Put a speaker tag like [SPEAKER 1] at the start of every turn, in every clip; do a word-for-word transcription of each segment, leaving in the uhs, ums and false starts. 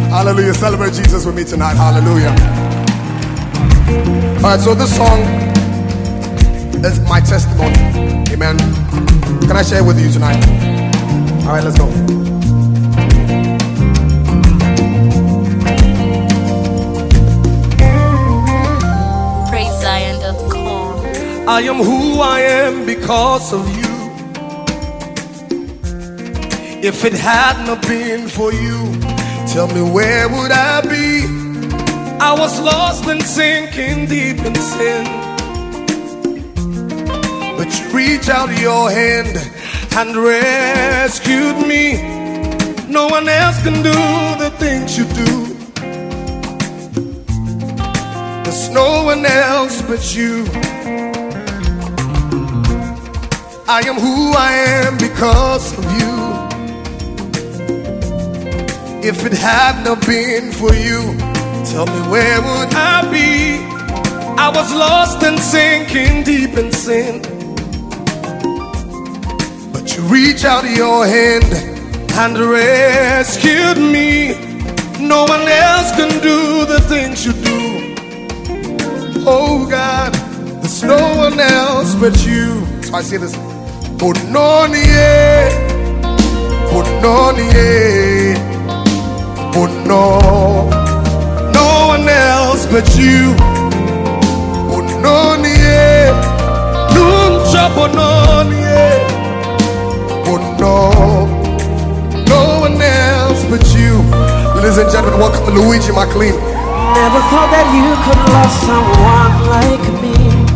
[SPEAKER 1] Hallelujah. Celebrate Jesus with me tonight. Hallelujah. All right, so this song is my testimony. Amen. Can I share it with you tonight? All right, let's go.
[SPEAKER 2] praise zion dot com.
[SPEAKER 1] I am who I am because of you. If it had not been for you, tell me where would I be? I was lost and sinking deep in sin, but you reached out your hand and rescued me. No one else can do the things you do. There's no one else but you. I am who I am because of you. If it had not been for you, tell me where would I be? I was lost and sinking deep in sin, but you reached out your hand and rescued me. No one else can do the things you do. Oh God, there's no one else but you. So I say this. Bononie, Bononie, Bono. No one else but you. Bononie, Nuncha Bononie, Bono. No one else but you. Ladies and gentlemen, welcome to Luigi McLean.
[SPEAKER 3] Never thought that you could love someone like me,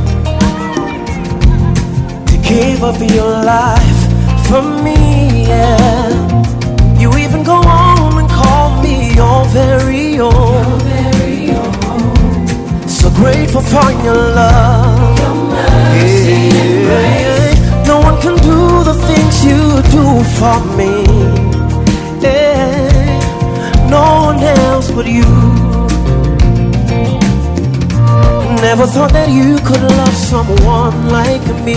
[SPEAKER 3] to give up your life for me, yeah. You even go on and call me your very own. So grateful for your love, your mercy and grace. No one can do the things you do for me, yeah. No one else but you. Never thought that you could love someone like me,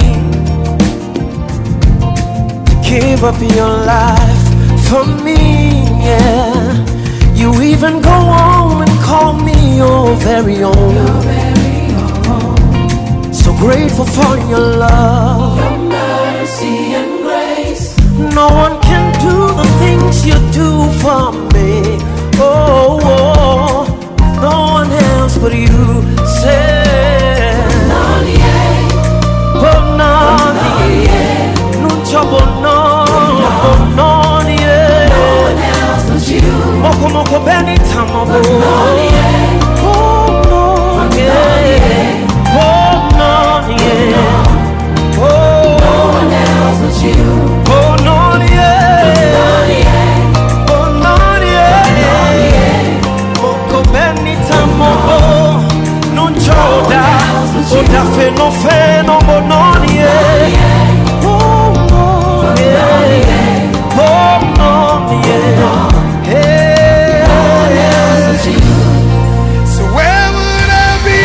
[SPEAKER 3] to give up your life for me, yeah. You even go on and call me your very own. Your very own. So grateful for your love, your mercy and grace. No one can do the things you do for me. Oh, oh. No one else but you. Say Bononie, Nuncha Bono, Bononie. No one else but you. Moko moko beni tamabo. Bononie, Bononie, Bononie. No one else but you. Bononie, Bononie, moko beni tamabo. Nunchoda, oda fe no fe no Bononie.
[SPEAKER 1] So where would I be?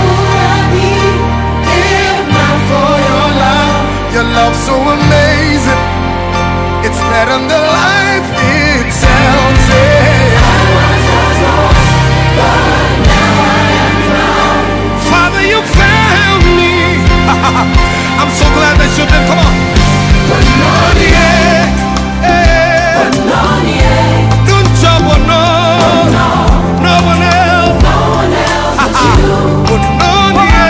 [SPEAKER 1] If not for your love? Your love so amazing, it's better than life itself. Yeah. I was lost, but now I am found. Father, you found me. I'm so glad that you did. Come on. Bononie, Bononie, Nuncha Bono. No one else, no one else but you. Bononie,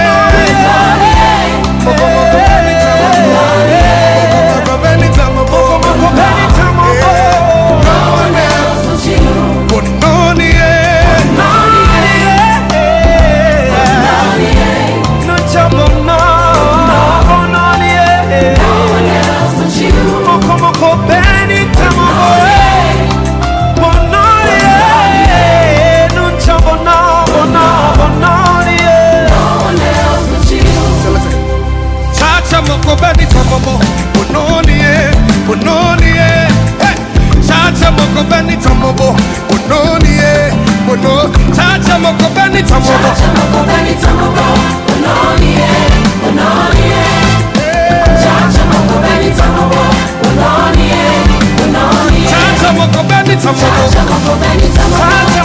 [SPEAKER 1] no one else but you. Bononie, Nuncha Bono. Chacha moko beni tamobo, Bononie, Bono. Chacha moko beni tamobo, Chacha moko beni tamobo, Bononie, Bononie. Chacha moko beni tamobo, Bononie, Bononie. Chacha moko beni tamobo, Chacha moko beni tamobo.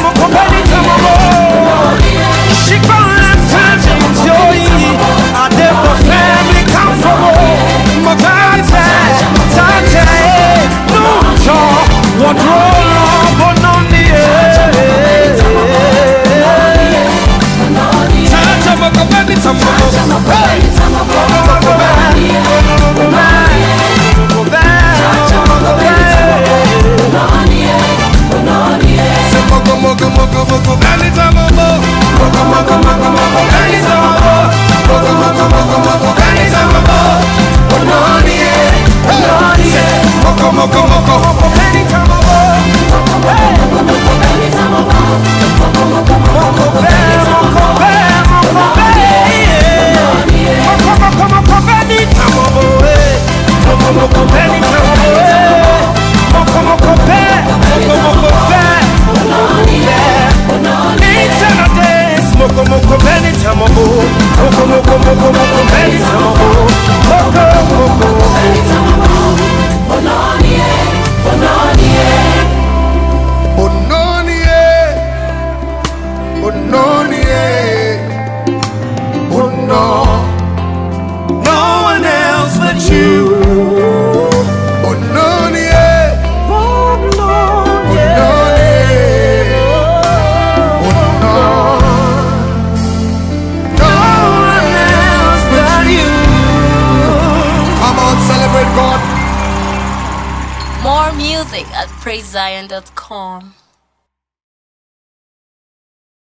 [SPEAKER 2] music at praise zion dot com.